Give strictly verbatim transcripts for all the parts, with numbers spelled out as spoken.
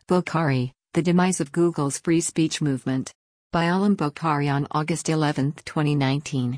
Bokhari, The Demise of Google's Free Speech Movement. By Alam Bokhari on August eleventh, twenty nineteen.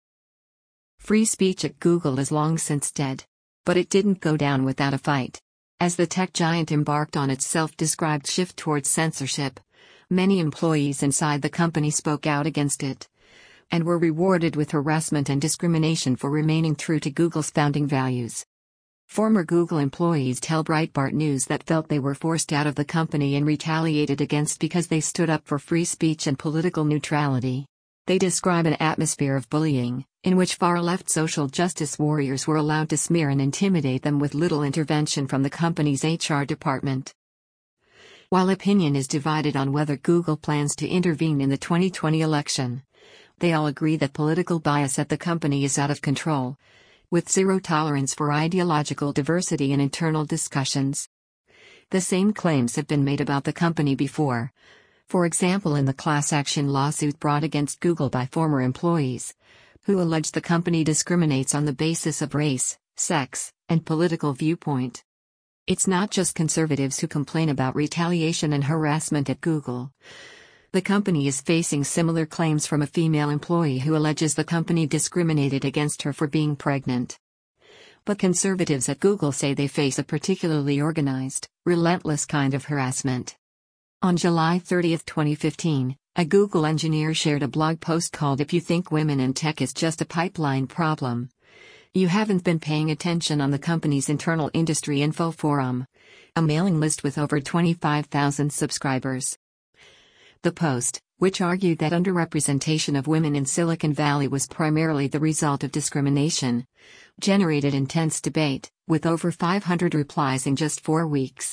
Free speech at Google is long since dead. But it didn't go down without a fight. As the tech giant embarked on its self-described shift towards censorship, many employees inside the company spoke out against it, and were rewarded with harassment and discrimination for remaining true to Google's founding values. Former Google employees tell Breitbart News that felt they were forced out of the company and retaliated against because they stood up for free speech and political neutrality. They describe an atmosphere of bullying, in which far-left social justice warriors were allowed to smear and intimidate them with little intervention from the company's H R department. While opinion is divided on whether Google plans to intervene in the twenty twenty election, they all agree that political bias at the company is out of control, with zero tolerance for ideological diversity and internal discussions. The same claims have been made about the company before. For example, in the class action lawsuit brought against Google by former employees, who allege the company discriminates on the basis of race, sex, and political viewpoint. It's not just conservatives who complain about retaliation and harassment at Google. The company is facing similar claims from a female employee who alleges the company discriminated against her for being pregnant. But conservatives at Google say they face a particularly organized, relentless kind of harassment. On July thirtieth, twenty fifteen, a Google engineer shared a blog post called "If You Think Women in Tech is Just a Pipeline Problem, You Haven't Been Paying Attention" on the company's internal industry info forum, a mailing list with over twenty-five thousand subscribers. The post, which argued that underrepresentation of women in Silicon Valley was primarily the result of discrimination, generated intense debate, with over five hundred replies in just four weeks.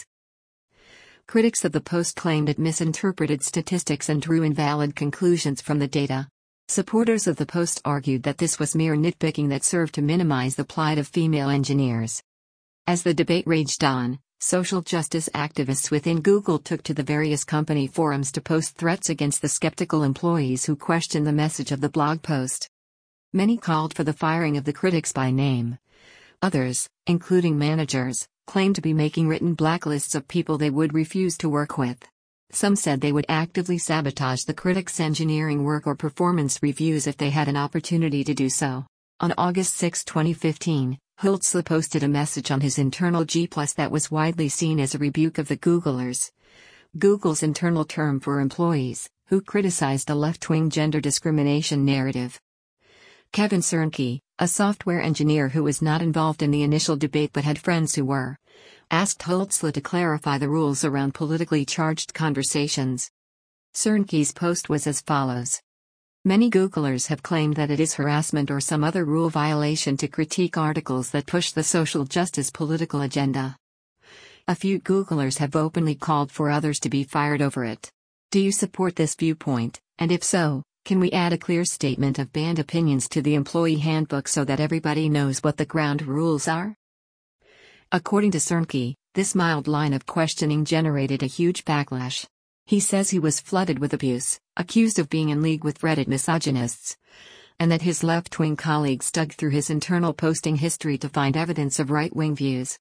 Critics of the post claimed it misinterpreted statistics and drew invalid conclusions from the data. Supporters of the post argued that this was mere nitpicking that served to minimize the plight of female engineers. As the debate raged on, social justice activists within Google took to the various company forums to post threats against the skeptical employees who questioned the message of the blog post. Many called for the firing of the critics by name. Others, including managers, claimed to be making written blacklists of people they would refuse to work with. Some said they would actively sabotage the critics' engineering work or performance reviews if they had an opportunity to do so. On August sixth, twenty fifteen, Holtzler posted a message on his internal G plus that was widely seen as a rebuke of the Googlers, Google's internal term for employees who criticized a left-wing gender discrimination narrative. Kevin Cernke, a software engineer who was not involved in the initial debate but had friends who were, asked Holtzler to clarify the rules around politically charged conversations. Cernke's post was as follows. Many Googlers have claimed that it is harassment or some other rule violation to critique articles that push the social justice political agenda. A few Googlers have openly called for others to be fired over it. Do you support this viewpoint, and if so, can we add a clear statement of banned opinions to the employee handbook so that everybody knows what the ground rules are? According to Cernke, this mild line of questioning generated a huge backlash. He says he was flooded with abuse, accused of being in league with Reddit misogynists, and that his left-wing colleagues dug through his internal posting history to find evidence of right-wing views.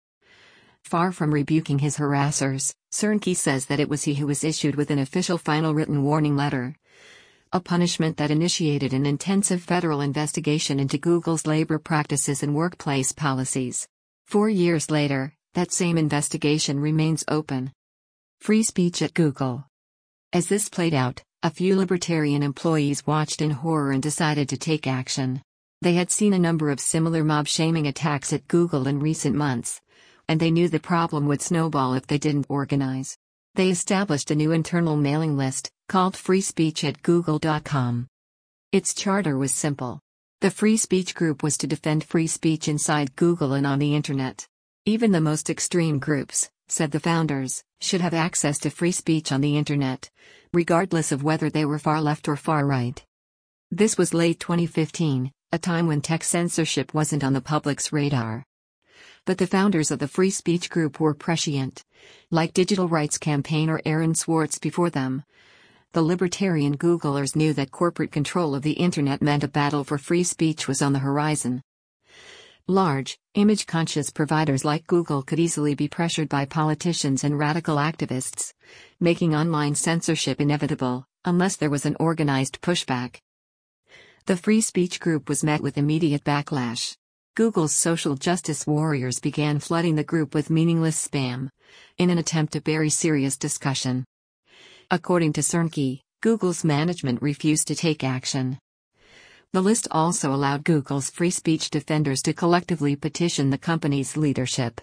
Far from rebuking his harassers, Cernke says that it was he who was issued with an official final written warning letter, a punishment that initiated an intensive federal investigation into Google's labor practices and workplace policies. Four years later, that same investigation remains open. Free speech at Google. As this played out, a few libertarian employees watched in horror and decided to take action. They had seen a number of similar mob-shaming attacks at Google in recent months, and they knew the problem would snowball if they didn't organize. They established a new internal mailing list, called free speech at google dot com. Its charter was simple. The free speech group was to defend free speech inside Google and on the internet. Even the most extreme groups, said the founders, should have access to free speech on the internet, regardless of whether they were far left or far right. This was late twenty fifteen, a time when tech censorship wasn't on the public's radar. But the founders of the free speech group were prescient. Like Digital Rights Campaign or Aaron Swartz before them, the libertarian Googlers knew that corporate control of the internet meant a battle for free speech was on the horizon. Large, image-conscious providers like Google could easily be pressured by politicians and radical activists, making online censorship inevitable, unless there was an organized pushback. The free speech group was met with immediate backlash. Google's social justice warriors began flooding the group with meaningless spam, in an attempt to bury serious discussion. According to Cerny, Google's management refused to take action. The list also allowed Google's free speech defenders to collectively petition the company's leadership.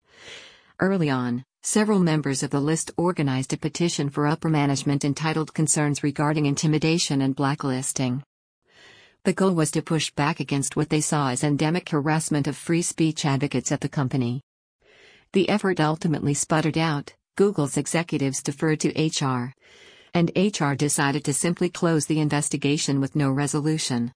Early on, several members of the list organized a petition for upper management entitled Concerns Regarding Intimidation and Blacklisting. The goal was to push back against what they saw as endemic harassment of free speech advocates at the company. The effort ultimately sputtered out. Google's executives deferred to H R, and H R decided to simply close the investigation with no resolution.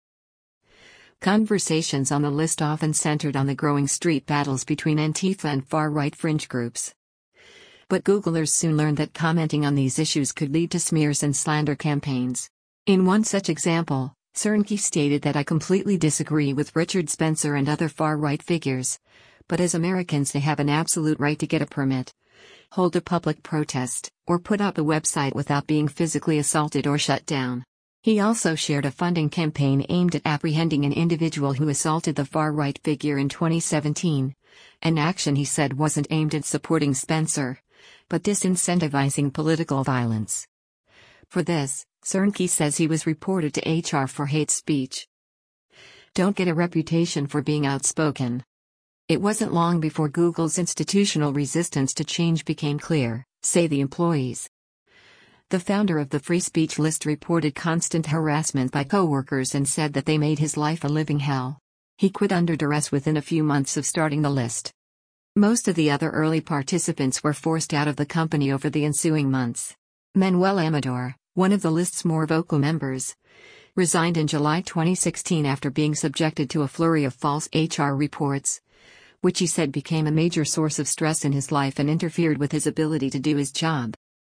Conversations on the list often centered on the growing street battles between Antifa and far-right fringe groups. But Googlers soon learned that commenting on these issues could lead to smears and slander campaigns. In one such example, Cerny stated that I completely disagree with Richard Spencer and other far-right figures, but as Americans they have an absolute right to get a permit, hold a public protest, or put up a website without being physically assaulted or shut down. He also shared a funding campaign aimed at apprehending an individual who assaulted the far-right figure in twenty seventeen, an action he said wasn't aimed at supporting Spencer, but disincentivizing political violence. For this, Cerny says he was reported to H R for hate speech. Don't get a reputation for being outspoken. It wasn't long before Google's institutional resistance to change became clear, say the employees. The founder of the free speech list reported constant harassment by coworkers and said that they made his life a living hell. He quit under duress within a few months of starting the list. Most of the other early participants were forced out of the company over the ensuing months. Manuel Amador, one of the list's more vocal members, resigned in July twenty sixteen after being subjected to a flurry of false H R reports, which he said became a major source of stress in his life and interfered with his ability to do his job.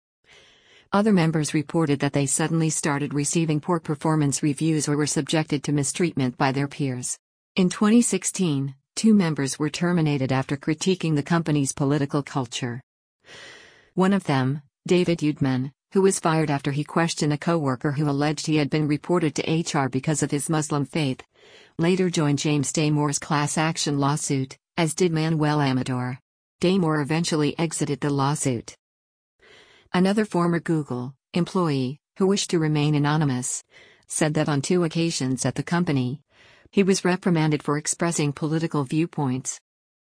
Other members reported that they suddenly started receiving poor performance reviews or were subjected to mistreatment by their peers. In twenty sixteen, two members were terminated after critiquing the company's political culture. One of them, David Udman, who was fired after he questioned a coworker who alleged he had been reported to H R because of his Muslim faith, later joined James Damore's class action lawsuit, as did Manuel Amador. Damore eventually exited the lawsuit. Another former Google employee, who wished to remain anonymous, said that on two occasions at the company, he was reprimanded for expressing political viewpoints.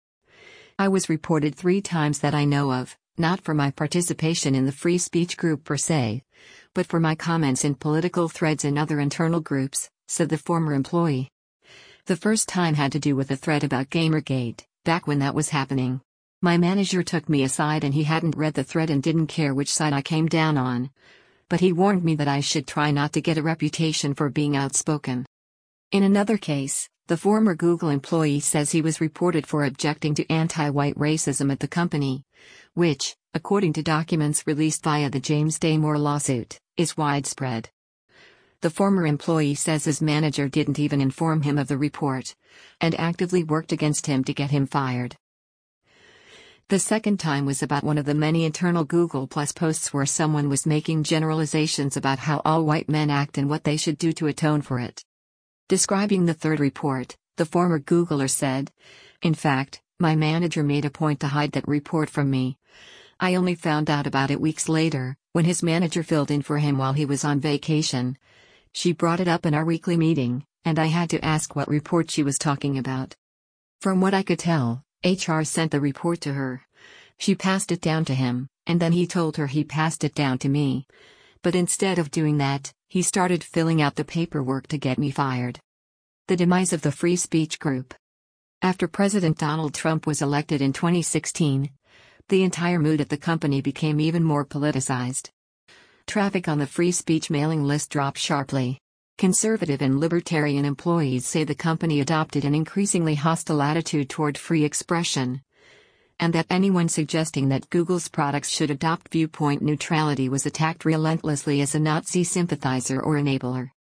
I was reported three times that I know of, not for my participation in the free speech group per se, but for my comments in political threads in other internal groups, said the former employee. The first time had to do with a thread about Gamergate, back when that was happening. My manager took me aside and he hadn't read the thread and didn't care which side I came down on. But he warned me that I should try not to get a reputation for being outspoken. In another case, the former Google employee says he was reported for objecting to anti-white racism at the company, which, according to documents released via the James Damore lawsuit, is widespread. The former employee says his manager didn't even inform him of the report, and actively worked against him to get him fired. The second time was about one of the many internal Google Plus posts where someone was making generalizations about how all white men act and what they should do to atone for it. Describing the third report, the former Googler said, "In fact, my manager made a point to hide that report from me. I only found out about it weeks later, when his manager filled in for him while he was on vacation. She brought it up in our weekly meeting, and I had to ask what report she was talking about. From what I could tell, H R sent the report to her. She passed it down to him, and then he told her he passed it down to me. But instead of doing that, he started filling out the paperwork to get me fired." The demise of the free speech group. After President Donald Trump was elected in twenty sixteen, the entire mood at the company became even more politicized. Traffic on the free speech mailing list dropped sharply. Conservative and libertarian employees say the company adopted an increasingly hostile attitude toward free expression, and that anyone suggesting that Google's products should adopt viewpoint neutrality was attacked relentlessly as a Nazi sympathizer or enabler.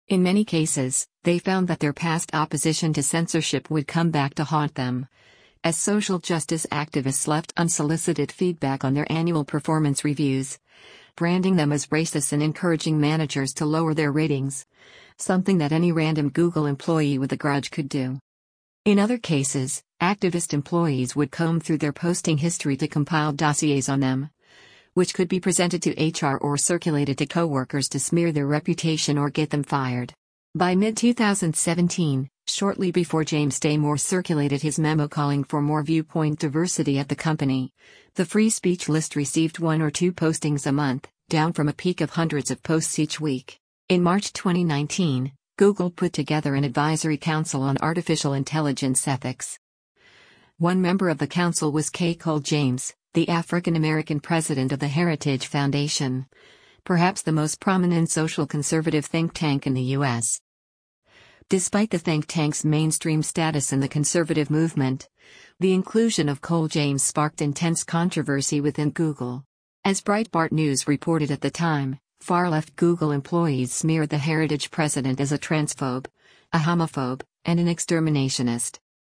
In many cases, they found that their past opposition to censorship would come back to haunt them, as social justice activists left unsolicited feedback on their annual performance reviews, branding them as racist and encouraging managers to lower their ratings, something that any random Google employee with a grudge could do. In other cases, activist employees would comb through their posting history to compile dossiers on them, which could be presented to H R or circulated to coworkers to smear their reputation or get them fired. By mid twenty seventeen, shortly before James Damore circulated his memo calling for more viewpoint diversity at the company, the free speech list received one or two postings a month, down from a peak of hundreds of posts each week. In March twenty nineteen, Google put together an advisory council on artificial intelligence ethics. One member of the council was K. Cole James, the African-American president of the Heritage Foundation, perhaps the most prominent social conservative think tank in the U S. Despite the think tank's mainstream status in the conservative movement, the inclusion of Cole James sparked intense controversy within Google. As Breitbart News reported at the time, far-left Google employees smeared the Heritage president as a transphobe, a homophobe, and an exterminationist.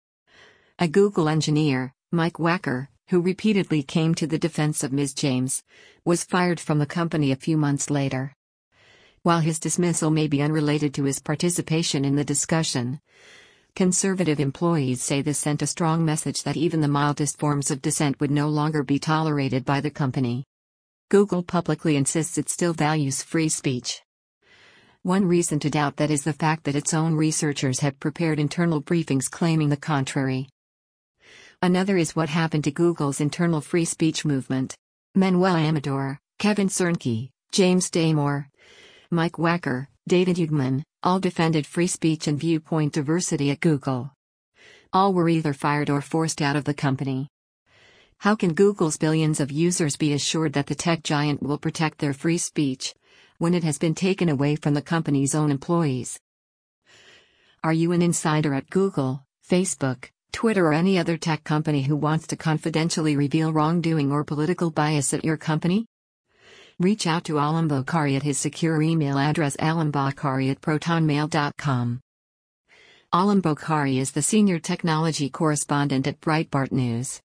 A Google engineer, Mike Wacker, who repeatedly came to the defense of Miz James, was fired from the company a few months later. While his dismissal may be unrelated to his participation in the discussion, conservative employees say this sent a strong message that even the mildest forms of dissent would no longer be tolerated by the company. Google publicly insists it still values free speech. One reason to doubt that is the fact that its own researchers have prepared internal briefings claiming the contrary. Another is what happened to Google's internal free speech movement. Manuel Amador, Kevin Cernke, James Damore, Mike Wacker, David Eugman, all defended free speech and viewpoint diversity at Google. All were either fired or forced out of the company. How can Google's billions of users be assured that the tech giant will protect their free speech when it has been taken away from the company's own employees? Are you an insider at Google, Facebook, Twitter, or any other tech company who wants to confidentially reveal wrongdoing or political bias at your company? Reach out to Alam Bokhari at his secure email address alambokhari at protonmail dot com. Alam Bokhari is the senior technology correspondent at Breitbart News.